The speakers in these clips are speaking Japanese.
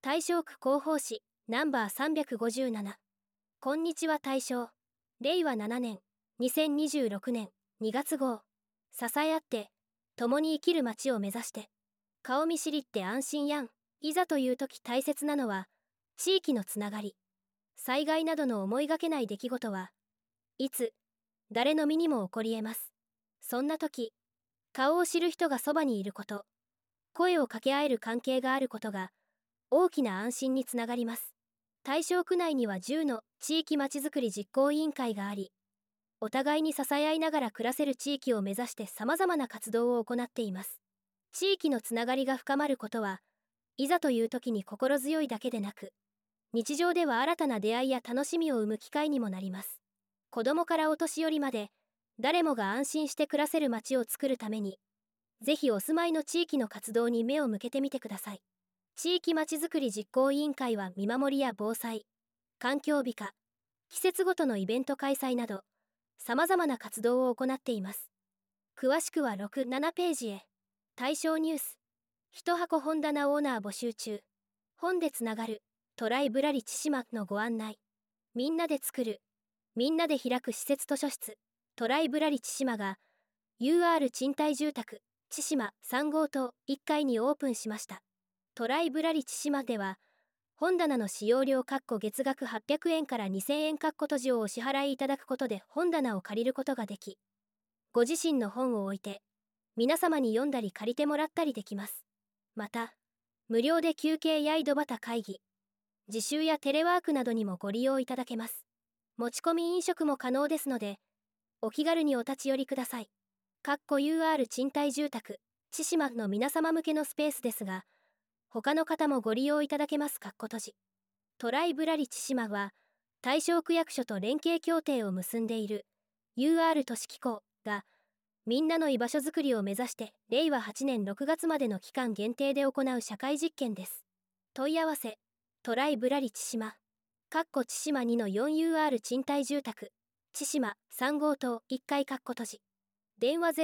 大正区広報誌ナンバー357。こんにちは大正。令和7年、2026年2月号。支え合って、共に生きる街を目指して。顔見知りって安心やん。いざという時大切なのは、地域のつながり。災害などの思いがけない出来事は、いつ、誰の身にも起こり得ます。そんな時、顔を知る人がそばにいること、声を掛け合える関係があることが、大きな安心につながります。大正区内には10の地域まちづくり実行委員会があり、お互いに支え合いながら暮らせる地域を目指して様々な活動を行っています。地域のつながりが深まることは、いざという時に心強いだけでなく、日常では新たな出会いや楽しみを生む機会にもなります。子供からお年寄りまで、誰もが安心して暮らせる街を作るために、ぜひお住まいの地域の活動に目を向けてみてください。地域まちづくり実行委員会は見守りや防災、環境美化、季節ごとのイベント開催など、様々な活動を行っています。詳しくは6、7ページへ。大正ニュース。一箱本棚オーナー募集中。本でつながる、トライブラリ千島のご案内。みんなで作る、みんなで開く施設図書室、トライブラリ千島が、UR 賃貸住宅、千島3号棟1階にオープンしました。トライブラリ千島では、本棚の使用料月額800円から2000円閉じをお支払いいただくことで本棚を借りることができ、ご自身の本を置いて、皆様に読んだり借りてもらったりできます。また、無料で休憩や井戸端会議、自習やテレワークなどにもご利用いただけます。持ち込み飲食も可能ですので、お気軽にお立ち寄りください。UR 賃貸住宅、千島の皆様向けのスペースですが、他の方もご利用いただけます。トライブラリ千島は、大正区役所と連携協定を結んでいる UR 都市機構が、みんなの居場所づくりを目指して、令和8年6月までの期間限定で行う社会実験です。問い合わせ、トライブラリ千島、千島2の 4UR 賃貸住宅、千島3号棟1階閉じ。電話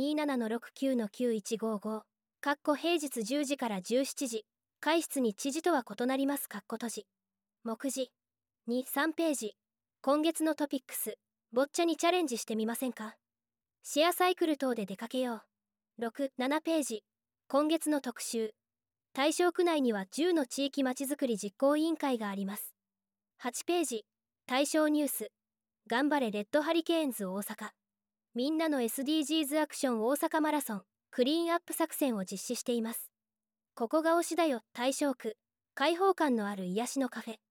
0727-69-9155。平日10時から17時。会室に知事とは異なります。目次。2、3ページ。今月のトピックス。ボッチャにチャレンジしてみませんか？シェアサイクル等で出かけよう。6、7ページ。今月の特集。大正区内には10の地域まちづくり実行委員会があります。8ページ。大正ニュース。頑張れレッドハリケーンズ大阪。みんなの SDGs アクション大阪マラソン、クリーンアップ作戦を実施しています。ここが推しだよ、大正区。開放感のある癒しのカフェ。